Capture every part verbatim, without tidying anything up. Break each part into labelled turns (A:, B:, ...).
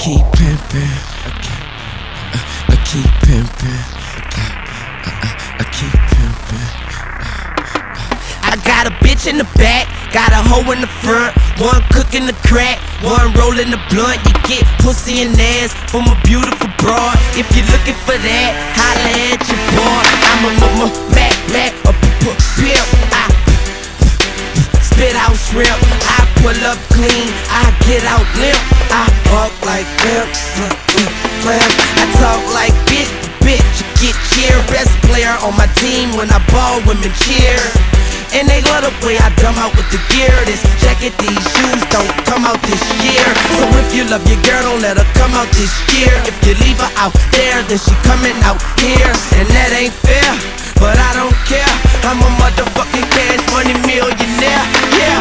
A: keep pimping, I keep, uh, I keep pimping, uh, uh, I keep pimping. I got a bitch in the back, got a hoe in the front, one cooking the crack, one rolling the blunt. You get pussy and ass from a beautiful broad. If you're looking for that, holla at your boy. I'm a m-m mac mac a p-p-pimp. I spit out shrimp, I pull up clean, I get out limp. I walk like pimp, clam. I talk like bitch, bitch, you get cheer. Best player on my team when I ball, women cheer. And they love the way I dumb out with the gear. This jacket, these shoes don't come out this year. So if you love your girl, don't let her come out this year. If you leave her out there, then she coming out here. And that ain't fair, but I don't care. I'm a motherfucking cash money millionaire, yeah.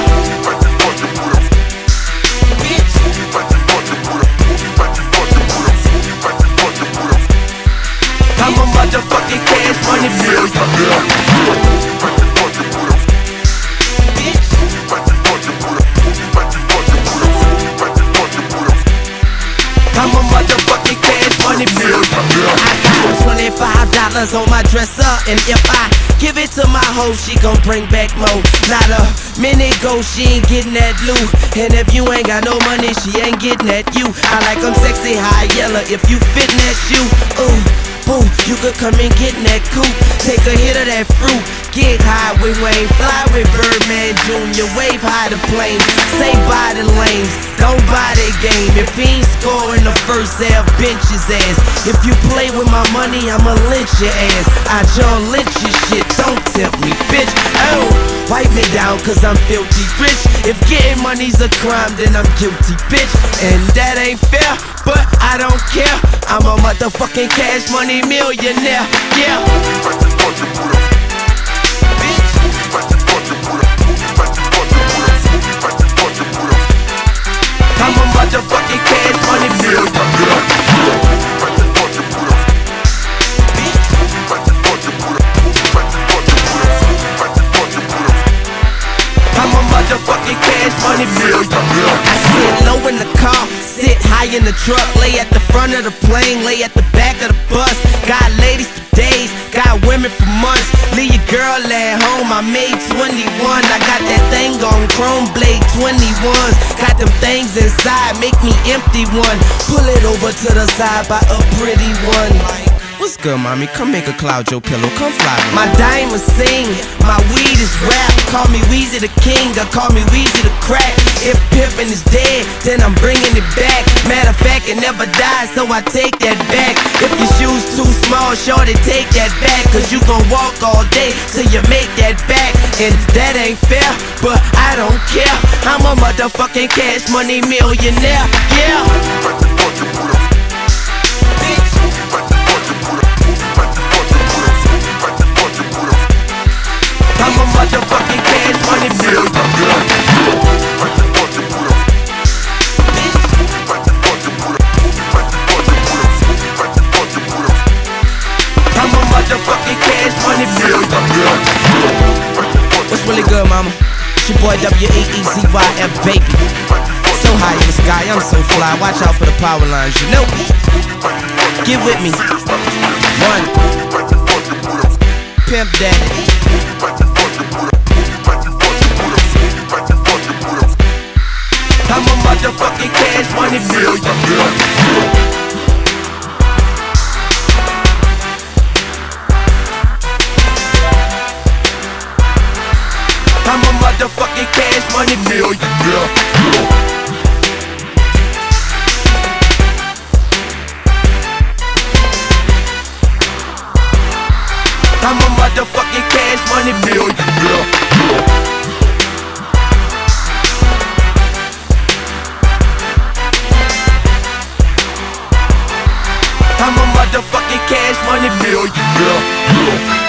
A: Bitch. I'm a motherfucking cash money millionaire. I'm a motherfucking cash money millionaire. I got twenty-five dollars on my dresser, and if I give it to my hoe, she gon' bring back more. Not a minute go, she ain't getting that loot. And if you ain't got no money, she ain't getting at you. I like 'em sexy, high yellow, if you fitting that shoe. Ooh, boom, you could come and get in that coupe. Take a hit of that fruit, get high with Wayne, fly with Birdman Junior, wave high the plane. Say bye to lanes, don't buy that game. If he ain't scoring the first half, bench his ass. If you play with my money, I'ma lynch your ass. I John Lynch your shit, don't tempt me, bitch. Oh, wipe me down cause I'm filthy rich. If getting money's a crime, then I'm guilty, bitch. And that ain't fair, but I don't care. I'm a motherfucking cash money millionaire, yeah. I'm a motherfucking cash money millionaire. I'm a motherfucking cash money millionaire. I sit low in the car, sit high in the truck, lay at the front of the plane, lay at the back of the bus. Got ladies for days, got women for months. Leave your girl at home, I made twenty-one. I got that thing on chrome blade twenty-ones. Got them things inside, make me empty one. Pull it over to the side by a pretty one. Like, what's good, mommy? Come make a cloud your pillow, come fly with me. My diamonds sing, my weed is rap. Call me Weezy the king, or call me Weezy the crack. If pimpin' is dead, then I'm bringing it back. Matter of fact, it never dies, so I take that back. If your shoes too small, shorty, take that back. Cause you gon' walk all day till you make that back. And that ain't fair, but I don't care. I'm a motherfucking cash money millionaire, yeah. I'm a motherfucking cash money millionaire. I'm a motherfucking cash money millionaire. What's really good, mama? It's your boy W E E Z Y F, baby. So high in the sky, I'm so fly. Watch out for the power lines, you know. Get with me. One. Pimp Daddy. I'm a motherfucking cash money millionaire. I'm a motherfucking cash money millionaire. I'm a motherfucking cash money millionaire. I'm a motherfucking cash money millionaire.